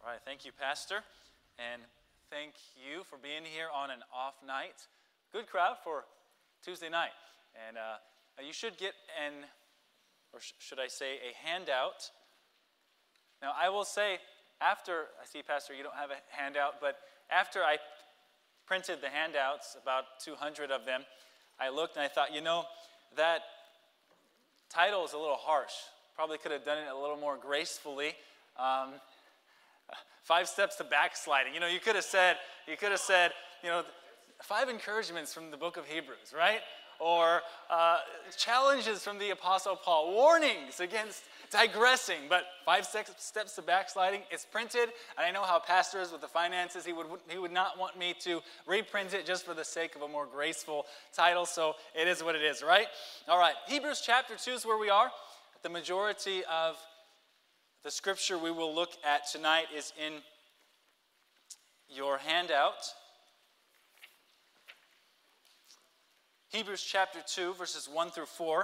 All right, thank you, Pastor, and thank you for being here on an off night. Good crowd for Tuesday night, and you should get should I say, a handout. Now, I will say, after, I see, Pastor, you don't have a handout, but after I printed the handouts, about 200 of them, I looked and I thought, that title is a little harsh. Probably could have done it a little more gracefully. 5 steps to backsliding. You could have said, 5 encouragements from the book of Hebrews, right? Or challenges from the Apostle Paul, warnings against digressing, but 5 steps to backsliding. It's printed, and I know how Pastor is with the finances. He would not want me to reprint it just for the sake of a more graceful title, so it is what it is, right? All right, Hebrews chapter 2 is where we are. The majority of the scripture we will look at tonight is in your handout. Hebrews chapter 2, verses 1 through 4.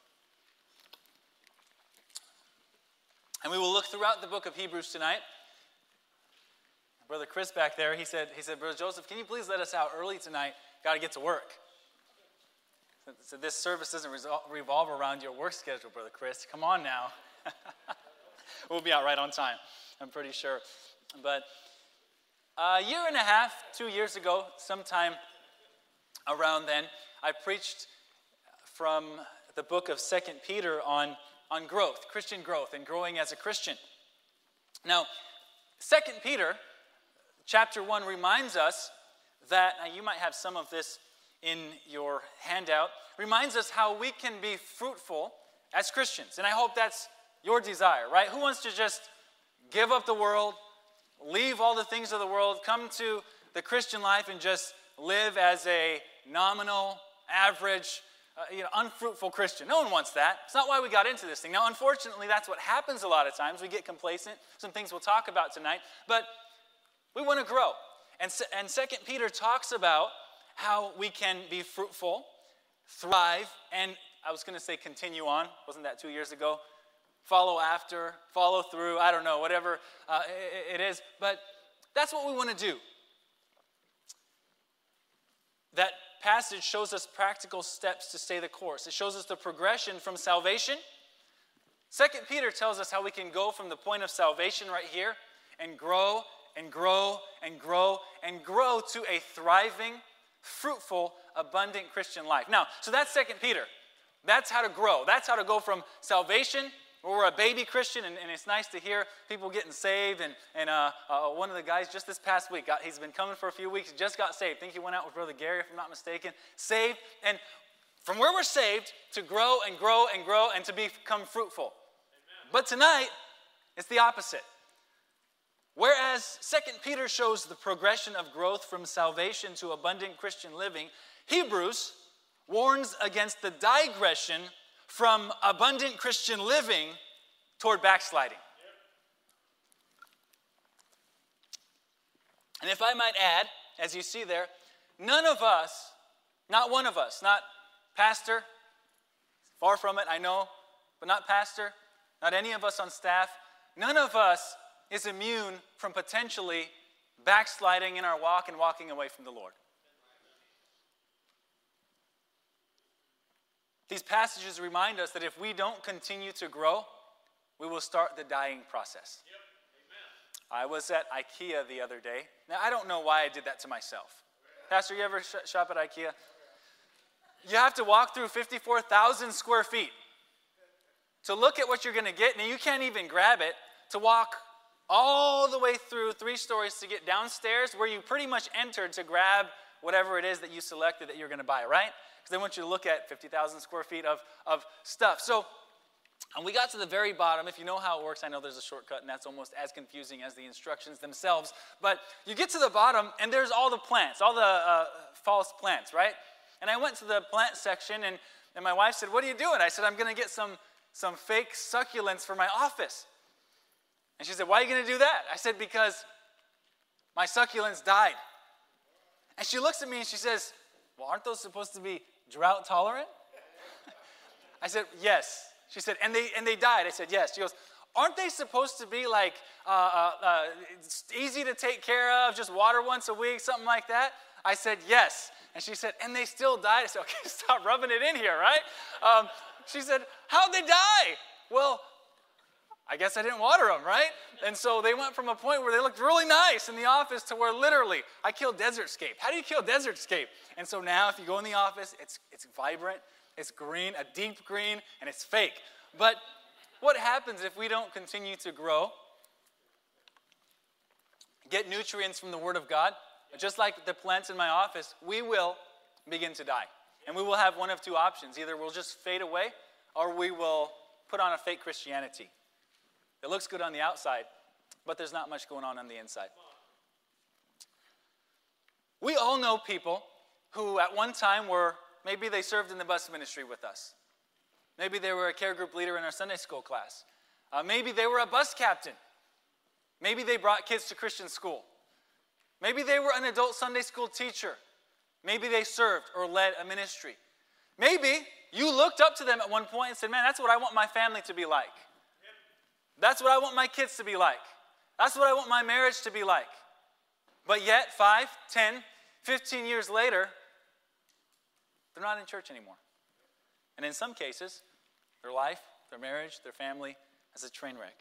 And we will look throughout the book of Hebrews tonight. Brother Chris back there, he said, Brother Joseph, can you please let us out early tonight? Got to get to work. So this service doesn't revolve around your work schedule, Brother Chris. Come on now. We'll be out right on time, I'm pretty sure. But a year and a half, 2 years ago, sometime around then, I preached from the book of 2 Peter on growth, Christian growth, and growing as a Christian. Now, 2 Peter chapter 1 reminds us that, now you might have some of this in your handout, reminds us how we can be fruitful as Christians. And I hope that's your desire, right? Who wants to just give up the world, leave all the things of the world, come to the Christian life and just live as a nominal, average, unfruitful Christian? No one wants that. It's not why we got into this thing. Now, unfortunately, that's what happens a lot of times. We get complacent. Some things we'll talk about tonight. But we want to grow. And 2 Peter talks about how we can be fruitful, thrive, and I was going to say continue on. Wasn't that 2 years ago? Follow after, follow through, I don't know, whatever it is. But that's what we want to do. That passage shows us practical steps to stay the course. It shows us the progression from salvation. 2 Peter tells us how we can go from the point of salvation right here and grow and grow and grow and grow to a thriving, fruitful, abundant Christian life. Now, so that's 2 Peter. That's how to grow. That's how to go from salvation, where we're a baby Christian, and it's nice to hear people getting saved. And one of the guys just this past week, he's been coming for a few weeks, just got saved. I think he went out with Brother Gary, if I'm not mistaken. Saved, and from where we're saved, to grow and grow and grow and to become fruitful. Amen. But tonight, it's the opposite. Whereas 2 Peter shows the progression of growth from salvation to abundant Christian living, Hebrews warns against the digression from abundant Christian living toward backsliding. And if I might add, as you see there, none of us, not one of us, not pastor, far from it, I know, but not pastor, not any of us on staff, none of us is immune from potentially backsliding in our walk and walking away from the Lord. These passages remind us that if we don't continue to grow, we will start the dying process. Yep. Amen. I was at IKEA the other day. Now, I don't know why I did that to myself. Pastor, you ever shop at IKEA? You have to walk through 54,000 square feet to look at what you're going to get. Now, you can't even grab it. To walk all the way through 3 stories to get downstairs where you pretty much entered to grab whatever it is that you selected that you're going to buy, right? They want you to look at 50,000 square feet of stuff. So, and we got to the very bottom. If you know how it works, I know there's a shortcut, and that's almost as confusing as the instructions themselves. But you get to the bottom, and there's all the plants, all the false plants, right? And I went to the plant section, and my wife said, "What are you doing?" I said, "I'm going to get some fake succulents for my office." And she said, "Why are you going to do that?" I said, "Because my succulents died." And she looks at me, and she says, "Well, aren't those supposed to be drought tolerant?" I said, "Yes." She said, and they died. I said, "Yes." She goes, aren't they supposed to be like it's easy to take care of, just water once a week, something like that? I said, yes. And she said, and they still died. I said, okay, stop rubbing it in here, right? She said, how'd they die? Well, I guess I didn't water them, right? And so they went from a point where they looked really nice in the office to where literally I killed Desert Scape. How do you kill Desert Scape? And so now if you go in the office, it's vibrant, it's green, a deep green, and it's fake. But what happens if we don't continue to grow, get nutrients from the Word of God? Just like the plants in my office, we will begin to die. And we will have one of two options. Either we'll just fade away, or we will put on a fake Christianity. It looks good on the outside, but there's not much going on the inside. We all know people who at one time maybe they served in the bus ministry with us. Maybe they were a care group leader in our Sunday school class. Maybe they were a bus captain. Maybe they brought kids to Christian school. Maybe they were an adult Sunday school teacher. Maybe they served or led a ministry. Maybe you looked up to them at one point and said, man, that's what I want my family to be like. That's what I want my kids to be like. That's what I want my marriage to be like. But yet, 5, 10, 15 years later, they're not in church anymore. And in some cases, their life, their marriage, their family is a train wreck.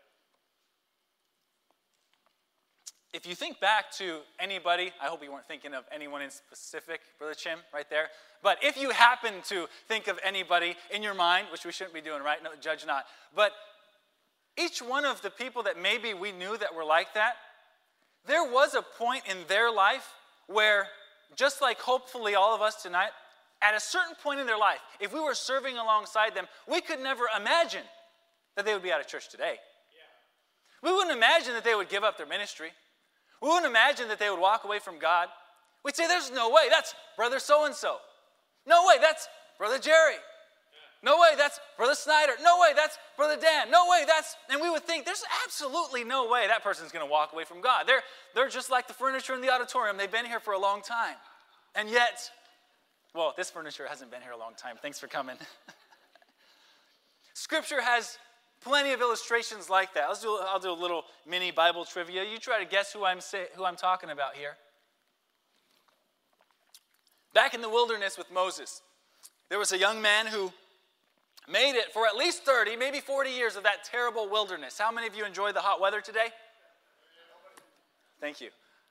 If you think back to anybody, I hope you weren't thinking of anyone in specific, Brother Chim, right there. But if you happen to think of anybody in your mind, which we shouldn't be doing, right? No, judge not. But each one of the people that maybe we knew that were like that, there was a point in their life where, just like hopefully all of us tonight, at a certain point in their life, if we were serving alongside them, we could never imagine that they would be out of church today. Yeah. We wouldn't imagine that they would give up their ministry. We wouldn't imagine that they would walk away from God. We'd say, there's no way, that's Brother so-and-so. No way, that's Brother Jerry. No way, that's Brother Snyder. No way, that's Brother Dan. No way, and we would think, there's absolutely no way that person's going to walk away from God. They're just like the furniture in the auditorium. They've been here for a long time. And yet, well, this furniture hasn't been here a long time. Thanks for coming. Scripture has plenty of illustrations like that. I'll do a little mini Bible trivia. You try to guess who I'm talking about here. Back in the wilderness with Moses, there was a young man who made it for at least 30, maybe 40 years of that terrible wilderness. How many of you enjoyed the hot weather today? Thank you.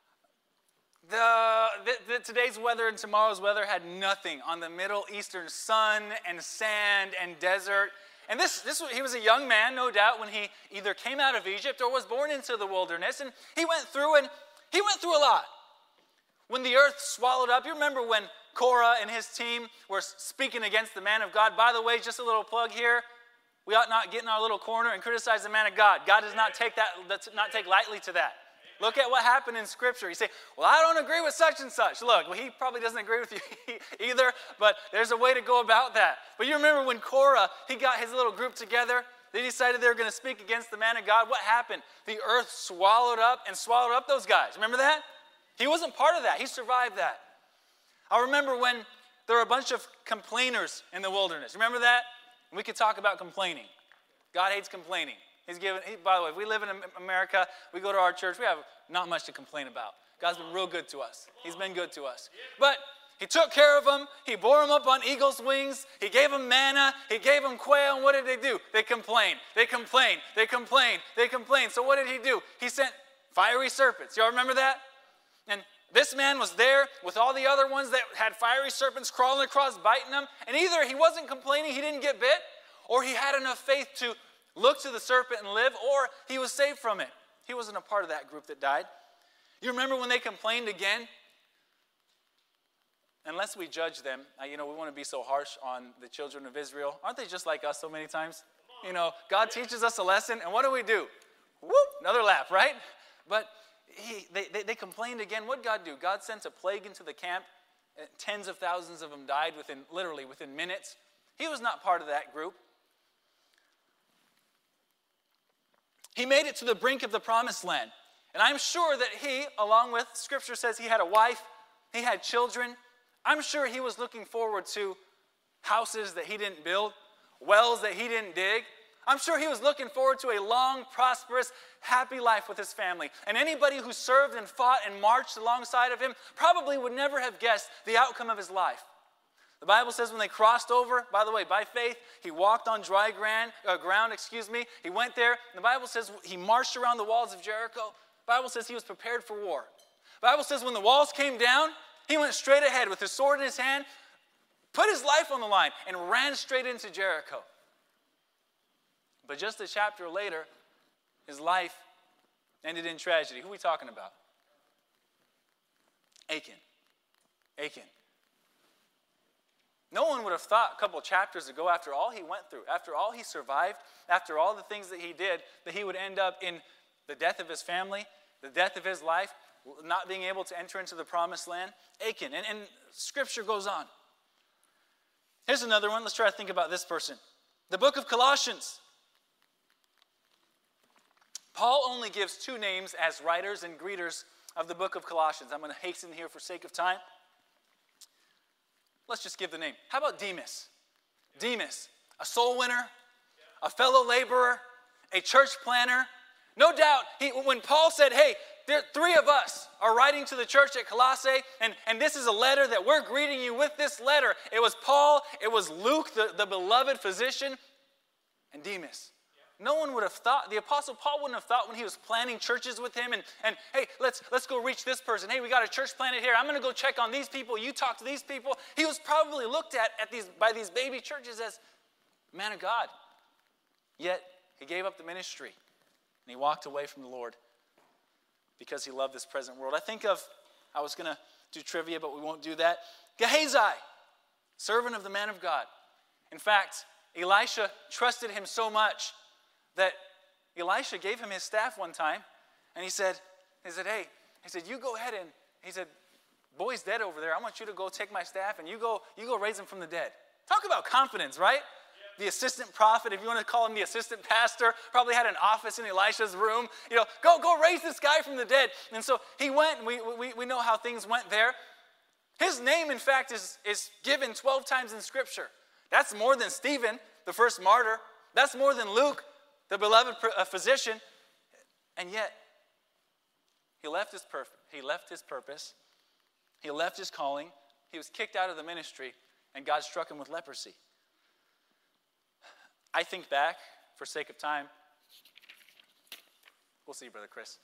Today's weather and tomorrow's weather had nothing on the Middle Eastern sun and sand and desert. And he was a young man, no doubt, when he either came out of Egypt or was born into the wilderness. And he went through a lot. When the earth swallowed up, you remember when Korah and his team were speaking against the man of God. By the way, just a little plug here. We ought not get in our little corner and criticize the man of God. God does not take lightly to that. Look at what happened in Scripture. You say, well, I don't agree with such and such. Look, well, he probably doesn't agree with you either, but there's a way to go about that. But you remember when Korah, he got his little group together, they decided they were going to speak against the man of God. What happened? The earth swallowed up those guys. Remember that? He wasn't part of that. He survived that. I remember when there were a bunch of complainers in the wilderness. Remember that? We could talk about complaining. God hates complaining. By the way, if we live in America, we go to our church, we have not much to complain about. God's been real good to us. He's been good to us. But he took care of them. He bore them up on eagle's wings. He gave them manna. He gave them quail. And what did they do? They complained. They complained. They complained. They complained. So what did he do? He sent fiery serpents. Y'all remember that? And this man was there with all the other ones that had fiery serpents crawling across, biting them. And either he wasn't complaining, he didn't get bit, or he had enough faith to look to the serpent and live, or he was saved from it. He wasn't a part of that group that died. You remember when they complained again? Unless we judge them, we want to be so harsh on the children of Israel. Aren't they just like us so many times? God teaches us a lesson, and what do? Whoop, another laugh, right? But they complained again. What did God do? God sent a plague into the camp. Tens of thousands of them died within minutes. He was not part of that group. He made it to the brink of the promised land. And I'm sure that he, along with, Scripture says he had a wife, he had children. I'm sure he was looking forward to houses that he didn't build, wells that he didn't dig. I'm sure he was looking forward to a long, prosperous, happy life with his family. And anybody who served and fought and marched alongside of him probably would never have guessed the outcome of his life. The Bible says when they crossed over, by the way, by faith, he walked on dry ground. He went there. And the Bible says he marched around the walls of Jericho. The Bible says he was prepared for war. The Bible says when the walls came down, he went straight ahead with his sword in his hand, put his life on the line, and ran straight into Jericho. But just a chapter later, his life ended in tragedy. Who are we talking about? Achan. No one would have thought a couple of chapters ago, after all he went through, after all he survived, after all the things that he did, that he would end up in the death of his family, the death of his life, not being able to enter into the promised land. Achan. And Scripture goes on. Here's another one. Let's try to think about this person. The book of Colossians. Paul only gives two names as writers and greeters of the book of Colossians. I'm going to hasten here for sake of time. Let's just give the name. How about Demas? Demas, a soul winner, a fellow laborer, a church planner. No doubt, when Paul said, hey, there, 3 of us are writing to the church at Colossae, and this is a letter that we're greeting you with this letter. It was Paul, it was Luke, the beloved physician, and Demas. No one would have thought, the Apostle Paul wouldn't have thought when he was planning churches with him, and hey, let's go reach this person. Hey, we got a church planted here. I'm going to go check on these people. You talk to these people. He was probably looked at by these baby churches as a man of God. Yet, he gave up the ministry, and he walked away from the Lord because he loved this present world. I was going to do trivia, but we won't do that. Gehazi, servant of the man of God. In fact, Elisha trusted him so much that Elisha gave him his staff one time, and he said, hey, you go ahead and, he said, boy's dead over there. I want you to go take my staff, and you go raise him from the dead. Talk about confidence, right? The assistant prophet, if you want to call him the assistant pastor, probably had an office in Elisha's room. Go raise this guy from the dead. And so he went, and we know how things went there. His name, in fact, is given 12 times in Scripture. That's more than Stephen, the first martyr. That's more than Luke, the beloved physician. And yet, he left his purpose. He left his calling. He was kicked out of the ministry, and God struck him with leprosy. I think back, for sake of time. We'll see, Brother Chris.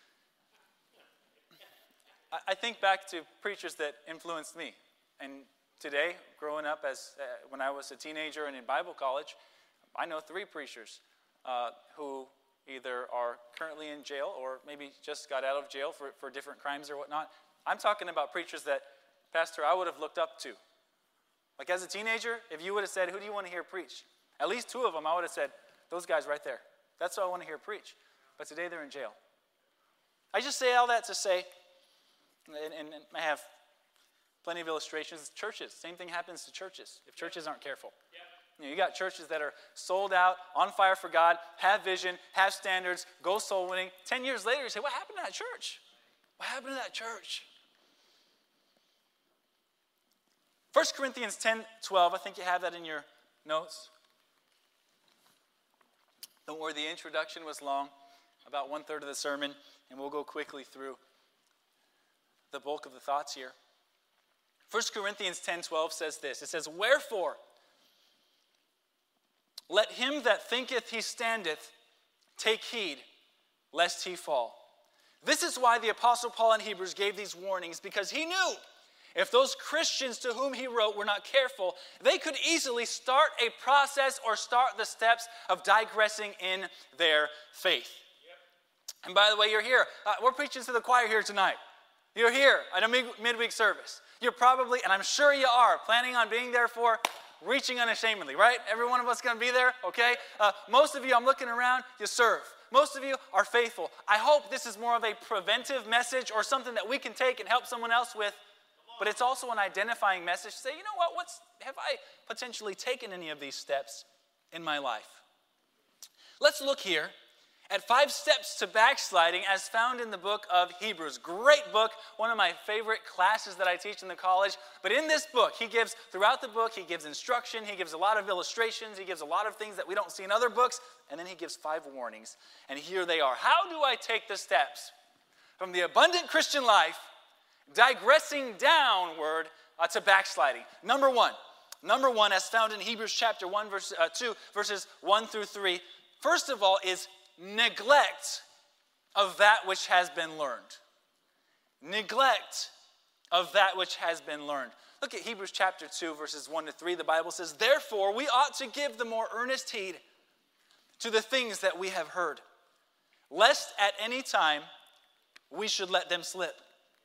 I think back to preachers that influenced me. And today, growing up when I was a teenager and in Bible college, I know 3 preachers who either are currently in jail or maybe just got out of jail for different crimes or whatnot. I'm talking about preachers that, Pastor, I would have looked up to. Like as a teenager, if you would have said, who do you want to hear preach? At least 2 of them, I would have said, those guys right there. That's what I want to hear preach. But today they're in jail. I just say all that to say, and I have plenty of illustrations. Churches, same thing happens to churches if churches aren't careful. Yeah. You got churches that are sold out, on fire for God, have vision, have standards, go soul winning. 10 years later, you say, what happened to that church? What happened to that church? 1 Corinthians 10:12, I think you have that in your notes. Don't worry, the introduction was long, about 1/3 of the sermon, and we'll go quickly through the bulk of the thoughts here. 1 Corinthians 10:12 says this. It says, wherefore, let him that thinketh he standeth take heed, lest he fall. This is why the Apostle Paul in Hebrews gave these warnings, because he knew if those Christians to whom he wrote were not careful, they could easily start a process or start the steps of digressing in their faith. Yep. And by the way, you're here. We're preaching to the choir here tonight. You're here at a midweek service. You're probably, and I'm sure you are, planning on being there for Reaching Unashamedly, right? Every one of us going to be there, okay? Most of you, I'm looking around, you serve. Most of you are faithful. I hope this is more of a preventive message or something that we can take and help someone else with. But it's also an identifying message to say, you know what, have I potentially taken any of these steps in my life? Let's look here at 5 steps to backsliding as found in the book of Hebrews. Great book, one of my favorite classes that I teach in the college. But in this book, throughout the book, he gives instruction, he gives a lot of illustrations, he gives a lot of things that we don't see in other books, and then he gives 5 warnings. And here they are. How do I take the steps from the abundant Christian life, digressing downward to backsliding? Number one, as found in Hebrews chapter 1, 2, verses 1 through 3, first of all is neglect of that which has been learned. Neglect of that which has been learned. Look at Hebrews chapter 2, verses 1 to 3. The Bible says, "Therefore we ought to give the more earnest heed to the things that we have heard, lest at any time we should let them slip.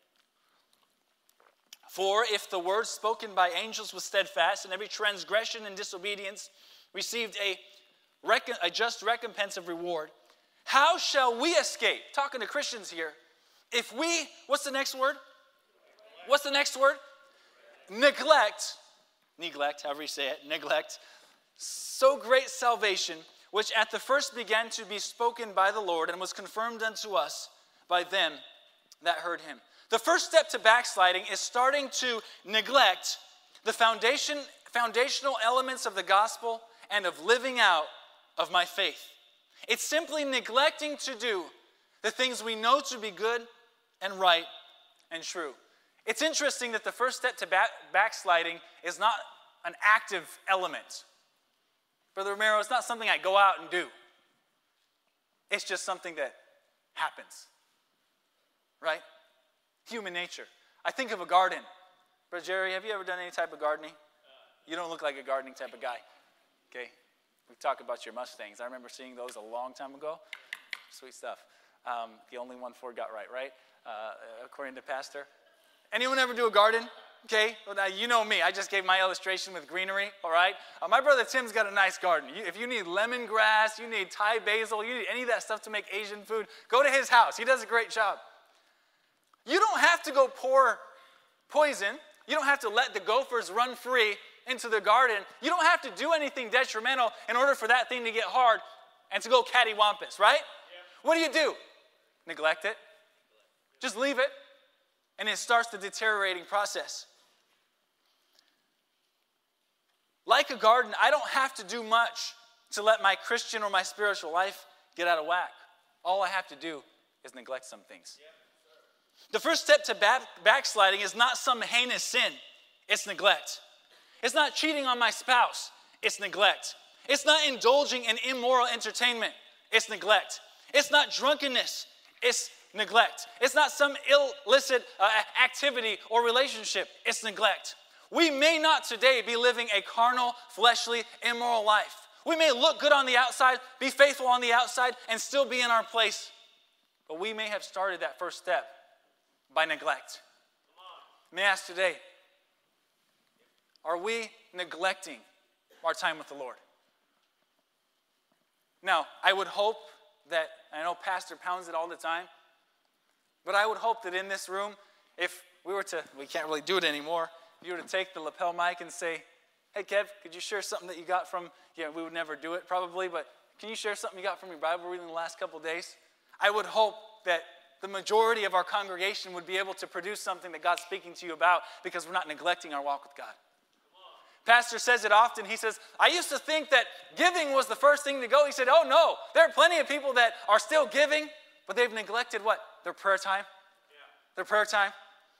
For if the word spoken by angels was steadfast, and every transgression and disobedience received a just recompense of reward, how shall we escape?" Talking to Christians here. If we, what's the next word? What's the next word? Neglect, however you say it, neglect. So great salvation, which at the first began to be spoken by the Lord and was confirmed unto us by them that heard him. The first step to backsliding is starting to neglect the foundational elements of the gospel and of living out of my faith. It's simply neglecting to do the things we know to be good and right and true. It's interesting that the first step to backsliding is not an active element. Brother Romero, it's not something I go out and do. It's just something that happens. Right? Human nature. I think of a garden. Brother Jerry, have you ever done any type of gardening? You don't look like a gardening type of guy. Okay? We talk about your Mustangs. I remember seeing those a long time ago. Sweet stuff. The only one Ford got right? According to Pastor. Anyone ever do a garden? Okay, well, now you know me. I just gave my illustration with greenery, all right? My brother Tim's got a nice garden. If you need lemongrass, you need Thai basil, you need any of that stuff to make Asian food, go to his house. He does a great job. You don't have to go pour poison. You don't have to let the gophers run free into the garden. You don't have to do anything detrimental in order for that thing to get hard and to go cattywampus, right? Yeah. What do? Neglect it. Just leave it. And it starts the deteriorating process. Like a garden, I don't have to do much to let my Christian or my spiritual life get out of whack. All I have to do is neglect some things. The first step to backsliding is not some heinous sin. It's neglect. It's not cheating on my spouse. It's neglect. It's not indulging in immoral entertainment. It's neglect. It's not drunkenness. It's neglect. It's not some illicit activity or relationship. It's neglect. We may not today be living a carnal, fleshly, immoral life. We may look good on the outside, be faithful on the outside, and still be in our place. But we may have started that first step by neglect. May I ask today, are we neglecting our time with the Lord? Now, I would hope that, I know Pastor pounds it all the time, but I would hope that in this room, if we can't really do it anymore, if you were to take the lapel mic and say, "Hey Kev, could you share something that you got from," we would never do it probably, but can you share something you got from your Bible reading the last couple of days? I would hope that the majority of our congregation would be able to produce something that God's speaking to you about because we're not neglecting our walk with God. Pastor says it often. He says, "I used to think that giving was the first thing to go." He said, "Oh no, there are plenty of people that are still giving, but they've neglected what? Their prayer time. Their prayer time."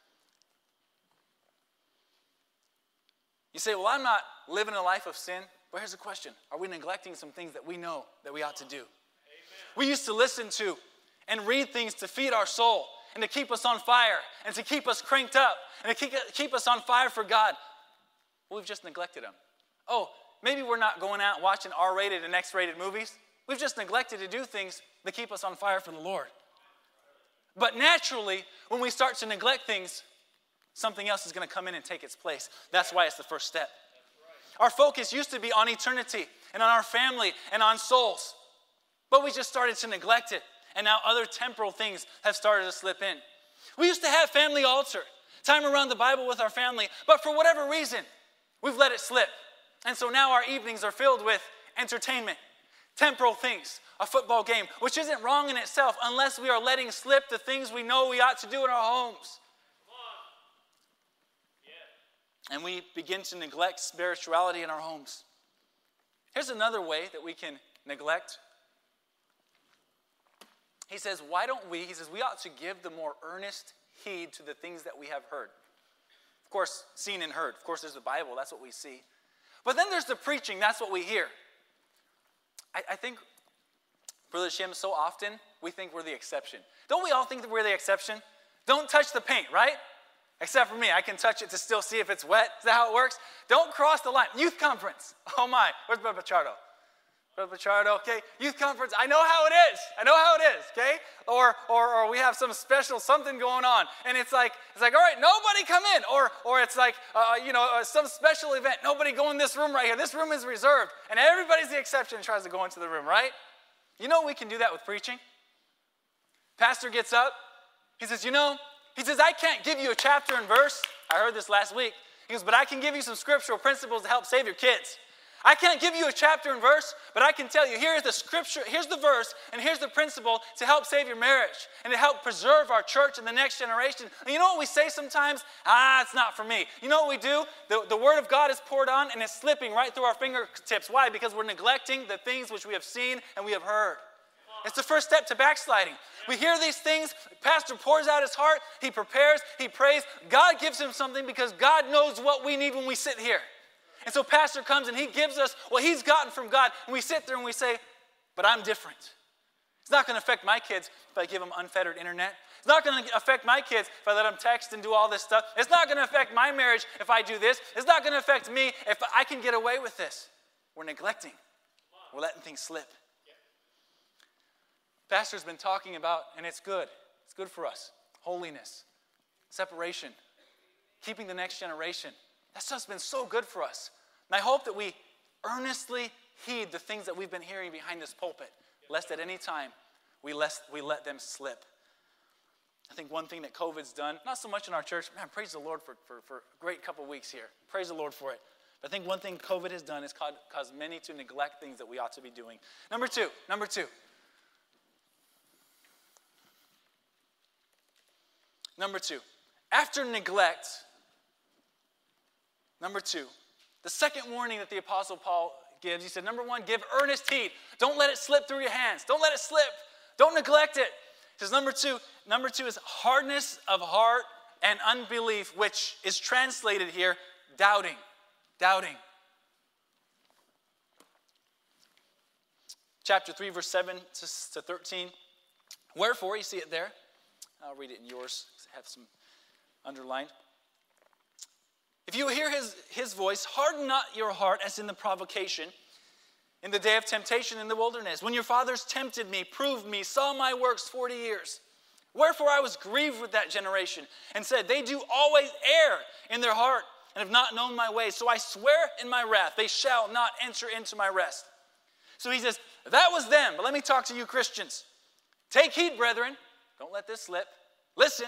You say, "Well, I'm not living a life of sin." But here's the question. Are we neglecting some things that we know that we ought to do? Amen. We used to listen to and read things to feed our soul and to keep us on fire and to keep us cranked up and to keep us on fire for God. Well, we've just neglected them. Oh, maybe we're not going out and watching R-rated and X-rated movies. We've just neglected to do things that keep us on fire for the Lord. But naturally, when we start to neglect things, something else is going to come in and take its place. That's why it's the first step. Our focus used to be on eternity and on our family and on souls. But we just started to neglect it. And now other temporal things have started to slip in. We used to have family altar, time around the Bible with our family. But for whatever reason, we've let it slip. And so now our evenings are filled with entertainment, temporal things, a football game, which isn't wrong in itself unless we are letting slip the things we know we ought to do in our homes. And we begin to neglect spirituality in our homes. Here's another way that we can neglect. He says, we ought to give the more earnest heed to the things that we have heard. Of course, seen and heard. Of course, there's the Bible. That's what we see. But then there's the preaching. That's what we hear. I think, Brother Shem, so often we think we're the exception. Don't we all think that we're the exception? Don't touch the paint, right? Except for me. I can touch it to still see if it's wet. Is that how it works? Don't cross the line. Youth conference. Oh my. Where's Brother Pichardo? Brother Pichardo, okay. Youth conference. I know how it is. Okay? Or we have some special something going on. And it's like, all right, nobody come in. Or it's like, some special event. Nobody go in this room right here. This room is reserved. And everybody's the exception and tries to go into the room, right? You know we can do that with preaching? Pastor gets up. He says, I can't give you a chapter and verse. I heard this last week. He goes, but I can give you some scriptural principles to help save your kids. I can't give you a chapter and verse, but I can tell you, here's the scripture, here's the verse, and here's the principle to help save your marriage and to help preserve our church and the next generation. And you know what we say sometimes? It's not for me. You know what we do? The word of God is poured on and it's slipping right through our fingertips. Why? Because we're neglecting the things which we have seen and we have heard. It's the first step to backsliding. We hear these things, pastor pours out his heart, he prepares, he prays. God gives him something because God knows what we need when we sit here. And so pastor comes and he gives us what he's gotten from God. And we sit there and we say, but I'm different. It's not going to affect my kids if I give them unfettered internet. It's not going to affect my kids if I let them text and do all this stuff. It's not going to affect my marriage if I do this. It's not going to affect me if I can get away with this. We're neglecting. We're letting things slip. Pastor's been talking about, and it's good. It's good for us. Holiness, separation, keeping the next generation. That stuff's been so good for us. And I hope that we earnestly heed the things that we've been hearing behind this pulpit, lest at any time we let them slip. I think one thing that COVID's done, not so much in our church, man, praise the Lord for a great couple weeks here. Praise the Lord for it. But I think one thing COVID has done is caused many to neglect things that we ought to be doing. Number two. After neglect, the second warning that the Apostle Paul gives, he said, number one, give earnest heed. Don't let it slip through your hands. Don't let it slip. Don't neglect it. He says, number two is hardness of heart and unbelief, which is translated here, doubting. Chapter 3, verse 7 to 13. Wherefore, you see it there. I'll read it in yours. I have some underlined. If you hear his voice, harden not your heart as in the provocation, in the day of temptation in the wilderness, when your fathers tempted me, proved me, saw my works 40 years. Wherefore I was grieved with that generation, and said, they do always err in their heart, and have not known my ways. So I swear in my wrath, they shall not enter into my rest. So he says, that was them, but let me talk to you Christians. Take heed, brethren. Don't let this slip. Listen.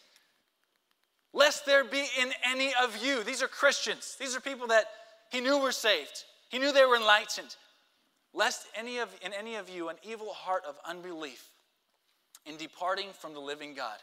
Lest there be in any of you. These are Christians. These are people that he knew were saved. He knew they were enlightened. Lest in any of you an evil heart of unbelief in departing from the living God.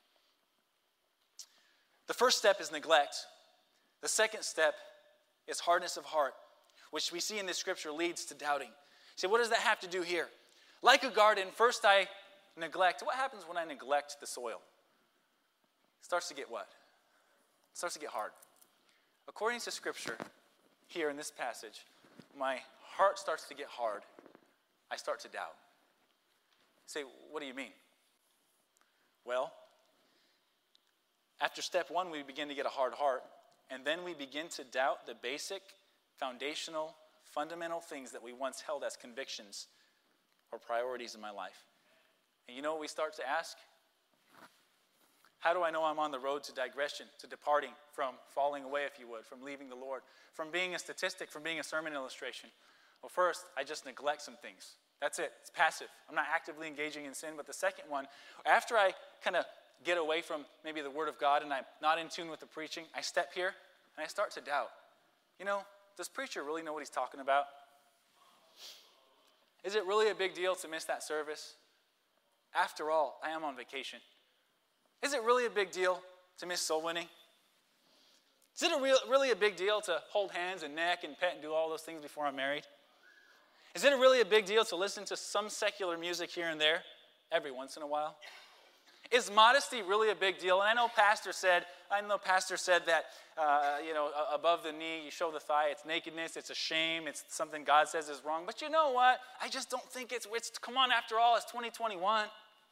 The first step is neglect. The second step is hardness of heart, which we see in this scripture leads to doubting. So what does that have to do here? Like a garden, first I neglect. What happens when I neglect the soil? It starts to get what? It starts to get hard. According to scripture, here in this passage, my heart starts to get hard. I start to doubt. Say, what do you mean? Well, after step one, we begin to get a hard heart, and then we begin to doubt the basic, foundational, fundamental things that we once held as convictions or priorities in my life. And you know what we start to ask? How do I know I'm on the road to digression, to departing, from falling away, if you would, from leaving the Lord, from being a statistic, from being a sermon illustration? Well, first, I just neglect some things. That's it. It's passive. I'm not actively engaging in sin. But the second one, after I kind of get away from maybe the Word of God and I'm not in tune with the preaching, I step here and I start to doubt. You know, does preacher really know what he's talking about? Is it really a big deal to miss that service? After all, I am on vacation. Is it really a big deal to miss soul winning? Is it really a big deal to hold hands and neck and pet and do all those things before I'm married? Is it really a big deal to listen to some secular music here and there every once in a while? Is modesty really a big deal? And I know Pastor said that, above the knee, you show the thigh, it's nakedness, it's a shame, it's something God says is wrong. But you know what? I just don't think it's come on, after all, it's 2021.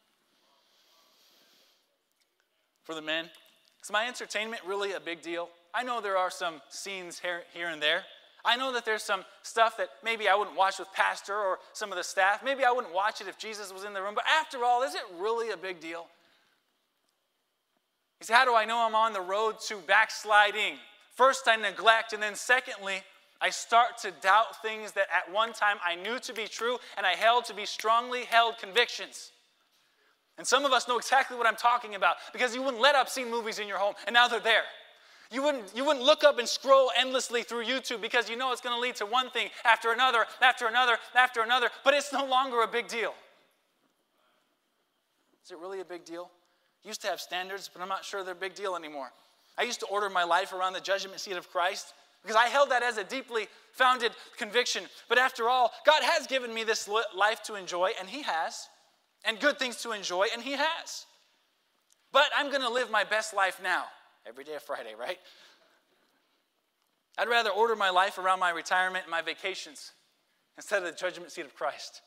For the men, is my entertainment really a big deal? I know there are some scenes here and there. I know that there's some stuff that maybe I wouldn't watch with Pastor or some of the staff. Maybe I wouldn't watch it if Jesus was in the room. But after all, is it really a big deal? You see, how do I know I'm on the road to backsliding? First, I neglect, and then secondly, I start to doubt things that at one time I knew to be true and I held to be strongly held convictions. And some of us know exactly what I'm talking about because you wouldn't let obscene movies in your home, and now they're there. You wouldn't look up and scroll endlessly through YouTube because you know it's going to lead to one thing after another, after another, after another, but it's no longer a big deal. Is it really a big deal? I used to have standards, but I'm not sure they're a big deal anymore. I used to order my life around the judgment seat of Christ because I held that as a deeply founded conviction. But after all, God has given me this life to enjoy, and He has, and good things to enjoy, and He has. But I'm going to live my best life now. Every day of Friday, right? I'd rather order my life around my retirement and my vacations instead of the judgment seat of Christ.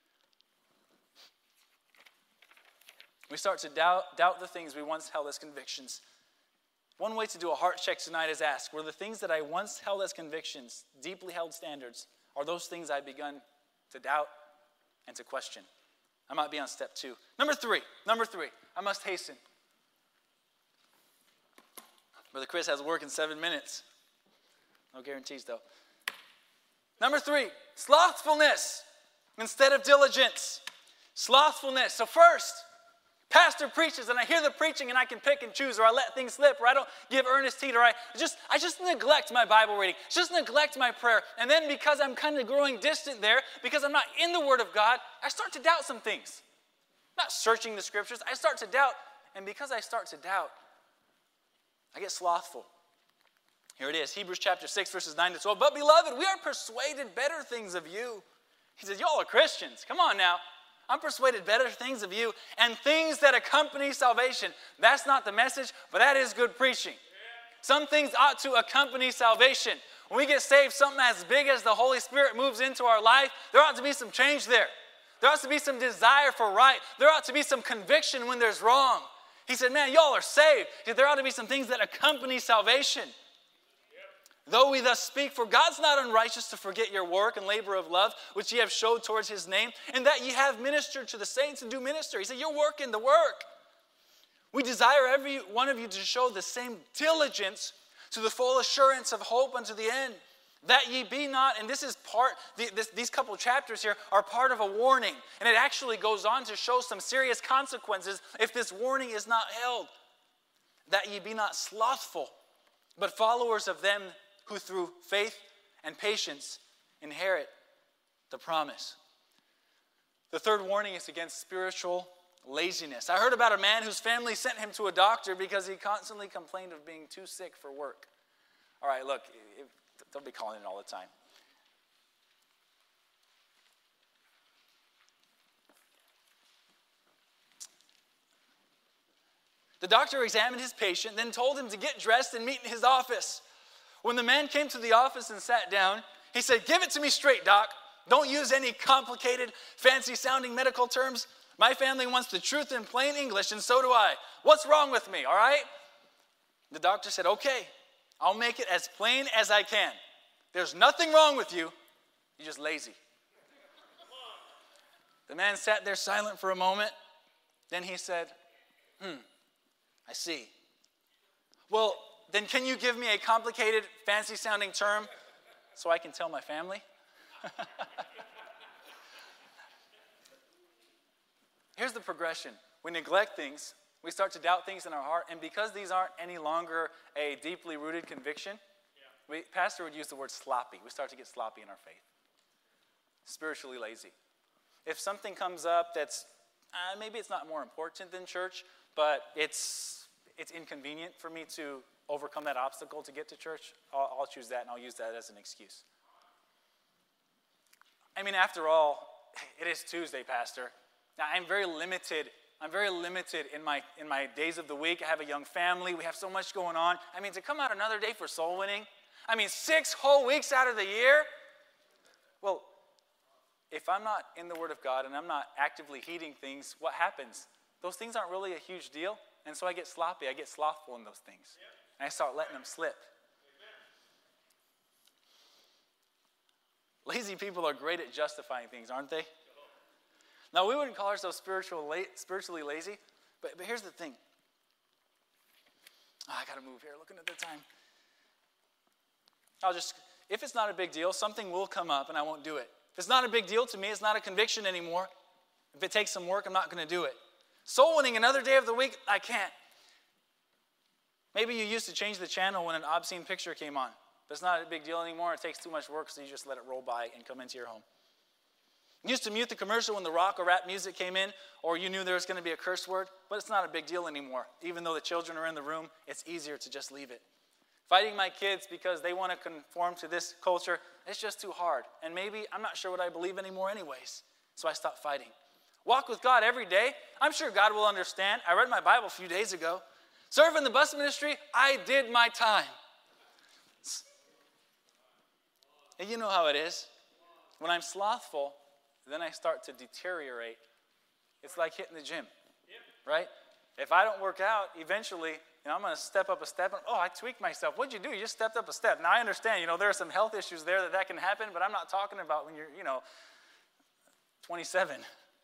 We start to doubt the things we once held as convictions. One way to do a heart check tonight is ask, were the things that I once held as convictions, deeply held standards, are those things I've begun to doubt and to question? I might be on step 2. Number three, I must hasten. Brother Chris has work in 7 minutes. No guarantees, though. Number 3, slothfulness instead of diligence. Slothfulness. So first, pastor preaches, and I hear the preaching, and I can pick and choose, or I let things slip, or I don't give earnest heed, or I just neglect my Bible reading, just neglect my prayer. And then because I'm kind of growing distant there, because I'm not in the Word of God, I start to doubt some things. I'm not searching the Scriptures. I start to doubt, and because I start to doubt, I get slothful. Here it is, Hebrews chapter 6, verses 9 to 12. But beloved, we are persuaded better things of you. He says, y'all are Christians. Come on now. I'm persuaded better things of you and things that accompany salvation. That's not the message, but that is good preaching. Some things ought to accompany salvation. When we get saved, something as big as the Holy Spirit moves into our life, there ought to be some change there. There ought to be some desire for right. There ought to be some conviction when there's wrong. He said, man, y'all are saved. There ought to be some things that accompany salvation. Yep. Though we thus speak, for God's not unrighteous to forget your work and labor of love, which ye have showed towards His name, and that ye have ministered to the saints and do minister. He said, you're working the work. We desire every one of you to show the same diligence to the full assurance of hope unto the end. That ye be not, and this is these couple chapters here are part of a warning. And it actually goes on to show some serious consequences if this warning is not held. That ye be not slothful, but followers of them who through faith and patience inherit the promise. The third warning is against spiritual laziness. I heard about a man whose family sent him to a doctor because he constantly complained of being too sick for work. All right, look, don't be calling in all the time. The doctor examined his patient, then told him to get dressed and meet in his office. When the man came to the office and sat down, he said, give it to me straight, doc. Don't use any complicated, fancy-sounding medical terms. My family wants the truth in plain English, and so do I. What's wrong with me, all right? The doctor said, okay, I'll make it as plain as I can. There's nothing wrong with you. You're just lazy. The man sat there silent for a moment. Then he said, I see. Well, then can you give me a complicated, fancy-sounding term so I can tell my family? Here's the progression. We neglect things. We start to doubt things in our heart. And because these aren't any longer a deeply rooted conviction, Pastor would use the word sloppy. We start to get sloppy in our faith. Spiritually lazy. If something comes up that's, maybe it's not more important than church, but it's inconvenient for me to overcome that obstacle to get to church, I'll choose that and I'll use that as an excuse. I mean, after all, it is Tuesday, Pastor. Now, I'm very limited in my days of the week. I have a young family. We have so much going on. I mean, to come out another day for soul winning, 6 whole weeks out of the year? Well, if I'm not in the Word of God and I'm not actively heeding things, what happens? Those things aren't really a huge deal, and so I get sloppy. I get slothful in those things, and I start letting them slip. Lazy people are great at justifying things, aren't they? Now, we wouldn't call ourselves spiritually lazy, but here's the thing. I got to move here, looking at the time. If it's not a big deal, something will come up and I won't do it. If it's not a big deal to me, it's not a conviction anymore. If it takes some work, I'm not going to do it. Soul winning another day of the week, I can't. Maybe you used to change the channel when an obscene picture came on. But it's not a big deal anymore. It takes too much work, so you just let it roll by and come into your home. You used to mute the commercial when the rock or rap music came in, or you knew there was going to be a curse word, but it's not a big deal anymore. Even though the children are in the room, it's easier to just leave it. Fighting my kids because they want to conform to this culture, it's just too hard. And maybe I'm not sure what I believe anymore anyways, so I stopped fighting. Walk with God every day. I'm sure God will understand. I read my Bible a few days ago. Serve in the bus ministry, I did my time. And you know how it is. When I'm slothful, then I start to deteriorate. It's like hitting the gym, right? If I don't work out, eventually, I'm going to step up a step. And, I tweaked myself. What'd you do? You just stepped up a step. Now, I understand, there are some health issues there that can happen, but I'm not talking about when you're, 27.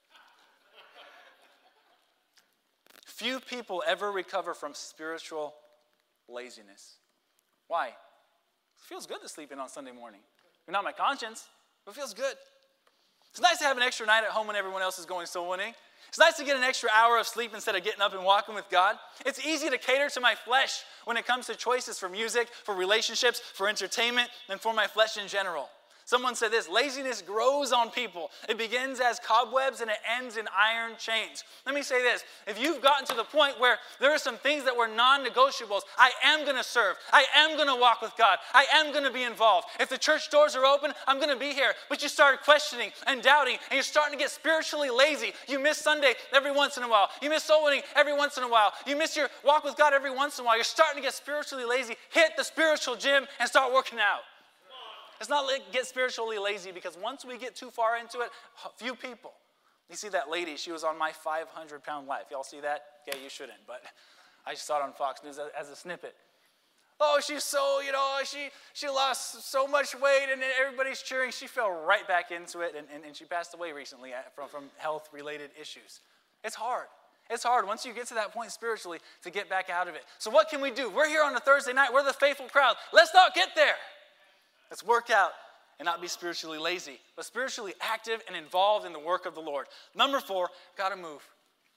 Few people ever recover from spiritual laziness. Why? It feels good to sleep in on Sunday morning. Not my conscience, but it feels good. It's nice to have an extra night at home when everyone else is going soul winning. It's nice to get an extra hour of sleep instead of getting up and walking with God. It's easy to cater to my flesh when it comes to choices for music, for relationships, for entertainment, and for my flesh in general. Someone said this: laziness grows on people. It begins as cobwebs and it ends in iron chains. Let me say this. If you've gotten to the point where there are some things that were non-negotiables, I am going to serve. I am going to walk with God. I am going to be involved. If the church doors are open, I'm going to be here. But you started questioning and doubting, and you're starting to get spiritually lazy. You miss Sunday every once in a while. You miss soul winning every once in a while. You miss your walk with God every once in a while. You're starting to get spiritually lazy. Hit the spiritual gym and start working out. It's not like get spiritually lazy, because once we get too far into it, few people. You see that lady, she was on My 500-Pound Life. Y'all see that? Yeah, you shouldn't, but I just saw it on Fox News as a snippet. Oh, she's so, she lost so much weight and everybody's cheering. She fell right back into it, and she passed away recently from health-related issues. It's hard. It's hard once you get to that point spiritually to get back out of it. So what can we do? We're here on a Thursday night. We're the faithful crowd. Let's not get there. Let's work out and not be spiritually lazy, but spiritually active and involved in the work of the Lord. Number 4, got to move.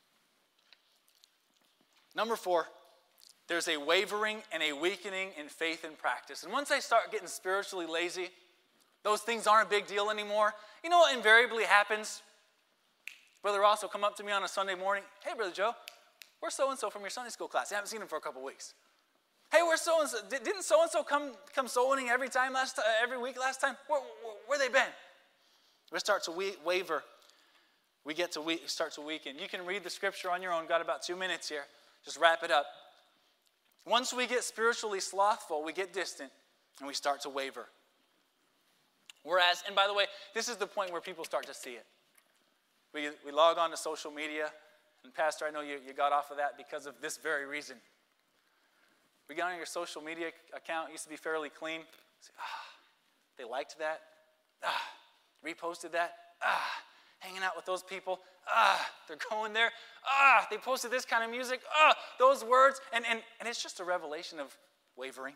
Number 4, there's a wavering and a weakening in faith and practice. And once I start getting spiritually lazy, those things aren't a big deal anymore. You know what invariably happens? Brother Ross will come up to me on a Sunday morning. Hey, Brother Joe, where's so-and-so from your Sunday school class? I haven't seen him for a couple weeks. Hey, where's so-and-so? Didn't so-and-so come soul winning every week last time? Where they been? We start to waver. We start to weaken. You can read the scripture on your own. Got about 2 minutes here. Just wrap it up. Once we get spiritually slothful, we get distant, and we start to waver. Whereas, and by the way, this is the point where people start to see it. We log on to social media, and Pastor, I know you got off of that because of this very reason. We got on your social media account, it used to be fairly clean. Say, they liked that. Reposted that. Hanging out with those people. They're going there. They posted this kind of music. Those words. And it's just a revelation of wavering,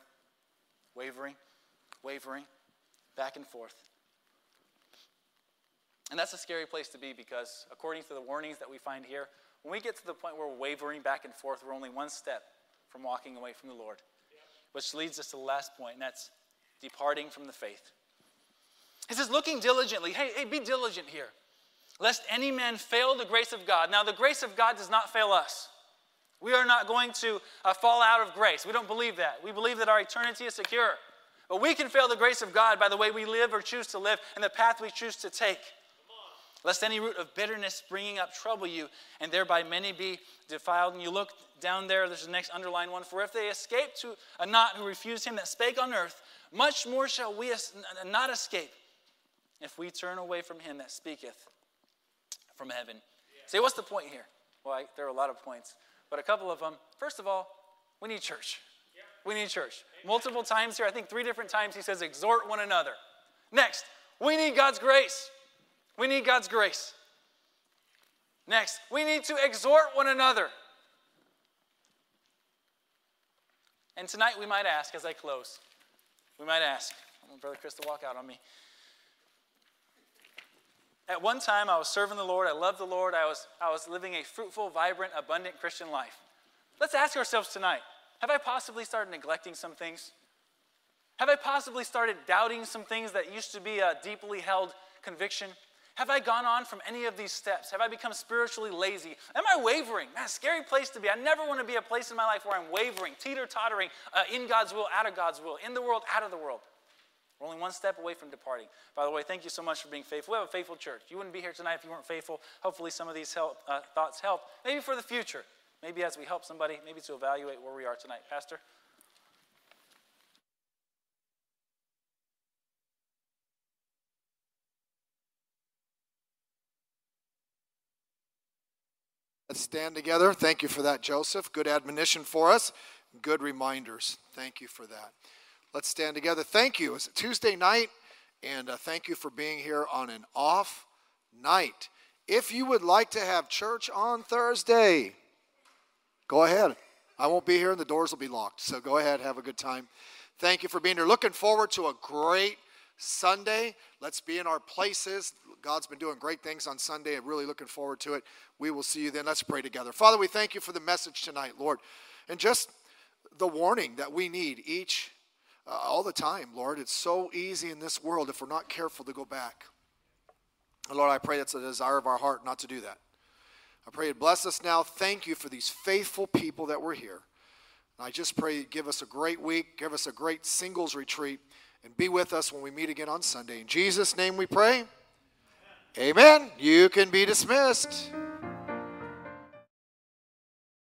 back and forth. And that's a scary place to be, because according to the warnings that we find here, when we get to the point where we're wavering back and forth, we're only one step from walking away from the Lord. Which leads us to the last point, and that's departing from the faith. He says, looking diligently. Hey, be diligent here. lest any man fail the grace of God. Now, the grace of God does not fail us. We are not going to fall out of grace. We don't believe that. We believe that our eternity is secure. But we can fail the grace of God by the way we live or choose to live and the path we choose to take. Lest any root of bitterness springing up trouble you, and thereby many be defiled. And you look down there, there's the next underlined one. For if they escape to a not who refused him that spake on earth, much more shall we not escape if we turn away from him that speaketh from heaven. See, what's the point here? Well, there are a lot of points, but a couple of them. First of all, we need church. We need church. Multiple times here, I think 3 different times he says, exhort one another. Next, we need God's grace. We need God's grace. Next, we need to exhort one another. And tonight we might ask, as I close, we might ask, I want Brother Chris to walk out on me. At one time, I was serving the Lord. I loved the Lord. I was living a fruitful, vibrant, abundant Christian life. Let's ask ourselves tonight, have I possibly started neglecting some things? Have I possibly started doubting some things that used to be a deeply held conviction? Have I gone on from any of these steps? Have I become spiritually lazy? Am I wavering? Man, scary place to be. I never want to be a place in my life where I'm wavering, teeter-tottering, in God's will, out of God's will, in the world, out of the world. We're only one step away from departing. By the way, thank you so much for being faithful. We have a faithful church. You wouldn't be here tonight if you weren't faithful. Hopefully some of these thoughts help. Maybe for the future. Maybe as we help somebody, maybe to evaluate where we are tonight. Pastor? Let's stand together. Thank you for that, Joseph. Good admonition for us. Good reminders. Thank you for that. Let's stand together. Thank you. It's a Tuesday night, and thank you for being here on an off night. If you would like to have church on Thursday, go ahead. I won't be here, and the doors will be locked. So go ahead, have a good time. Thank you for being here. Looking forward to a great Sunday. Let's be in our places. God's been doing great things on Sunday. I'm really looking forward to it. We will see you then. Let's pray together. Father, we thank you for the message tonight, Lord, and just the warning that we need all the time, Lord. It's so easy in this world if we're not careful to go back. And Lord, I pray that's the desire of our heart not to do that. I pray you'd bless us now. Thank you for these faithful people that were here. And I just pray you'd give us a great week, give us a great singles retreat, and be with us when we meet again on Sunday. In Jesus' name we pray. Amen. You can be dismissed.